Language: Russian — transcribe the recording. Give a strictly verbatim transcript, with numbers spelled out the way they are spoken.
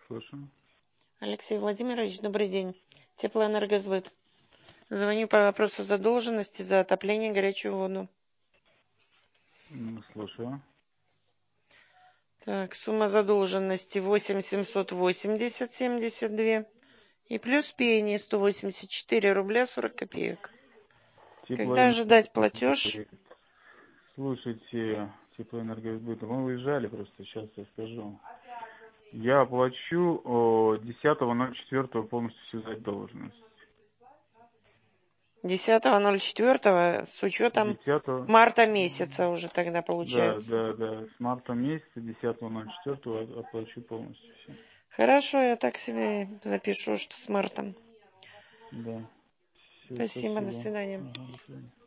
слушаю. Алексей Владимирович, добрый день. Теплоэнергосбыт. Звоню по вопросу задолженности за отопление и горячую воду. М, Слушаю. Так, сумма задолженности восемь семьсот восемьдесят семьдесят два и плюс пени сто восемьдесят четыре рубля сорок копеек. Когда Теплоэнергосбыт. ожидать платеж? Слушайте, теплоэнергосбыт. Мы уезжали просто, сейчас я скажу. Я оплачу десятого ноль четвёртого полностью всю задолженность. десятого ноль четвёртого с учетом десятого. марта месяца уже тогда Да, получается. да, да. С марта месяца десятого ноль четвёртого оплачу полностью все. Хорошо, я так себе запишу, что с мартом. Да. Все, Спасибо, до спасибо. свидания. Ага, до свидания.